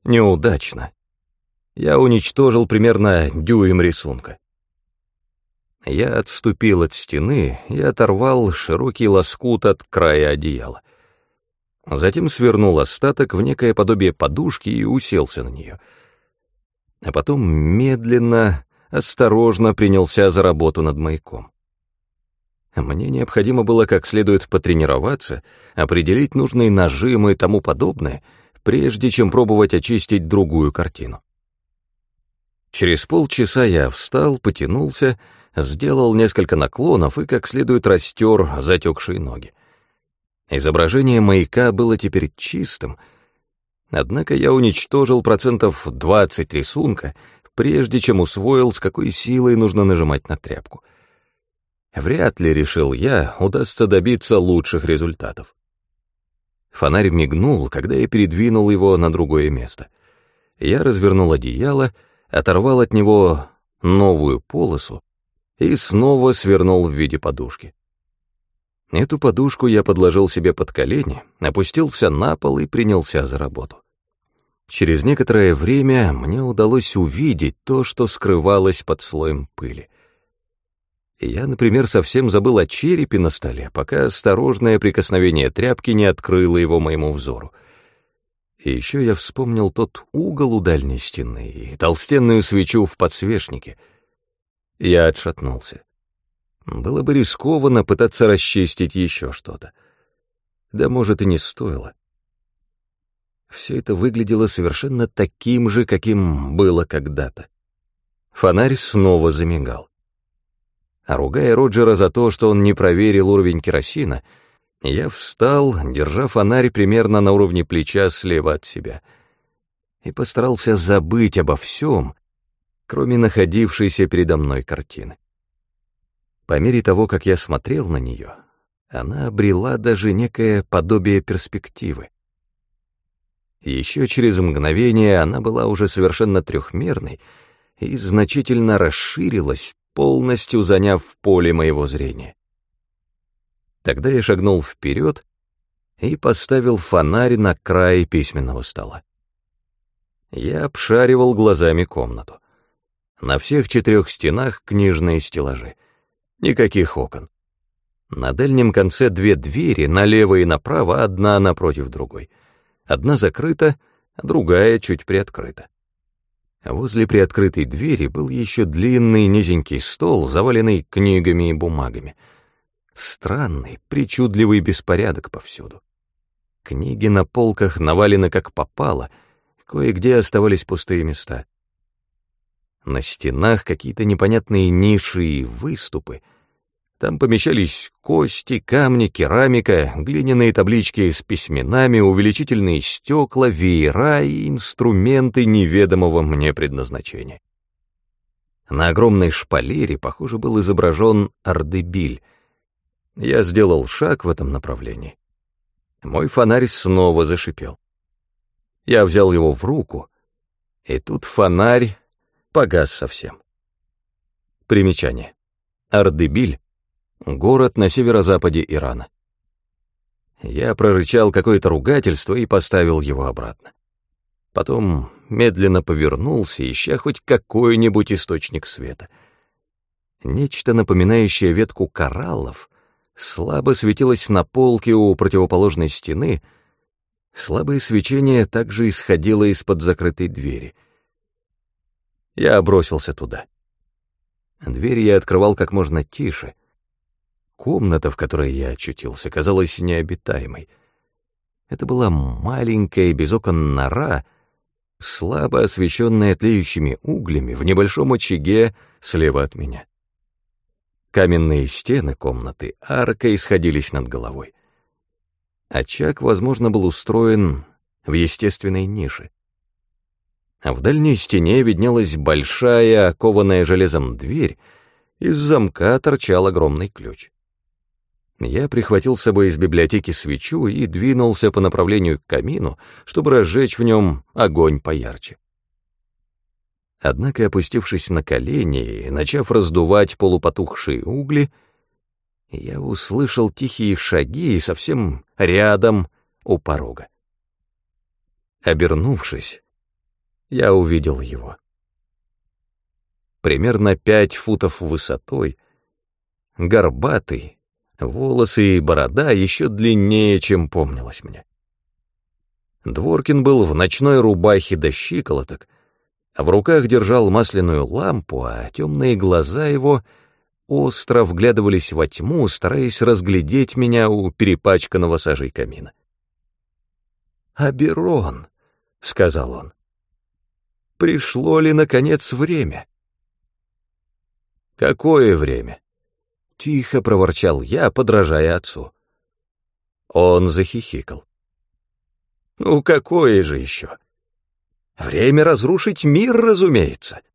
Неудачно. Я уничтожил примерно дюйм рисунка. Я отступил от стены и оторвал широкий лоскут от края одеяла. Затем свернул остаток в некое подобие подушки и уселся на нее. А потом медленно, осторожно принялся за работу над маяком. Мне необходимо было как следует потренироваться, определить нужные нажимы и тому подобное, прежде чем пробовать очистить другую картину. Через полчаса я встал, потянулся, сделал несколько наклонов и как следует растер затекшие ноги. Изображение маяка было теперь чистым, однако я уничтожил 20% рисунка, прежде чем усвоил, с какой силой нужно нажимать на тряпку. Вряд ли, решил я, удастся добиться лучших результатов. Фонарь мигнул, когда я передвинул его на другое место. Я развернул одеяло, оторвал от него новую полосу и снова свернул в виде подушки. Эту подушку я подложил себе под колени, опустился на пол и принялся за работу. Через некоторое время мне удалось увидеть то, что скрывалось под слоем пыли. Я, например, совсем забыл о черепе на столе, пока осторожное прикосновение тряпки не открыло его моему взору. И еще я вспомнил тот угол у дальней стены и толстенную свечу в подсвечнике. Я отшатнулся. Было бы рискованно пытаться расчистить еще что-то. Да, может, и не стоило. Все это выглядело совершенно таким же, каким было когда-то. Фонарь снова замигал. А ругая Роджера за то, что он не проверил уровень керосина, я встал, держа фонарь примерно на уровне плеча слева от себя, и постарался забыть обо всем, кроме находившейся передо мной картины. По мере того, как я смотрел на нее, она обрела даже некое подобие перспективы. Еще через мгновение она была уже совершенно трехмерной и значительно расширилась, полностью заняв поле моего зрения. Тогда я шагнул вперед и поставил фонарь на край письменного стола. Я обшаривал глазами комнату. На всех 4 стенах книжные стеллажи. Никаких окон. На дальнем конце 2 двери, налево и направо, одна напротив другой. Одна закрыта, а другая чуть приоткрыта. Возле приоткрытой двери был еще длинный низенький стол, заваленный книгами и бумагами. Странный, причудливый беспорядок повсюду. Книги на полках навалены как попало, кое-где оставались пустые места. На стенах какие-то непонятные ниши и выступы. Там помещались кости, камни, керамика, глиняные таблички с письменами, увеличительные стекла, веера и инструменты неведомого мне предназначения. На огромной шпалере, похоже, был изображен Ардебиль. Я сделал шаг в этом направлении. Мой фонарь снова зашипел. Я взял его в руку, и тут фонарь погас совсем. Примечание. Ардебиль — город на северо-западе Ирана. Я прорычал какое-то ругательство и поставил его обратно. Потом медленно повернулся, ища хоть какой-нибудь источник света. Нечто напоминающее ветку кораллов слабо светилось на полке у противоположной стены. Слабое свечение также исходило из-под закрытой двери. Я бросился туда. Дверь я открывал как можно тише. Комната, в которой я очутился, казалась необитаемой. Это была маленькая, без окон нора, слабо освещенная тлеющими углями в небольшом очаге слева от меня. Каменные стены комнаты аркой сходились над головой. Очаг, возможно, был устроен в естественной нише. А в дальней стене виднелась большая, окованная железом дверь, из замка торчал огромный ключ. Я прихватил с собой из библиотеки свечу и двинулся по направлению к камину, чтобы разжечь в нем огонь поярче. Однако, опустившись на колени и начав раздувать полупотухшие угли, я услышал тихие шаги совсем рядом у порога. Обернувшись, я увидел его. Примерно 5 футов высотой, горбатый, волосы и борода еще длиннее, чем помнилось мне. Дворкин был в ночной рубахе до щиколоток, а в руках держал масляную лампу, а темные глаза его остро вглядывались во тьму, стараясь разглядеть меня у перепачканного сажей камина. «Аберон», — сказал он, — «пришло ли, наконец, время?» «Какое время?» — тихо проворчал я, подражая отцу. Он захихикал. «Ну, какое же еще? Время разрушить мир, разумеется.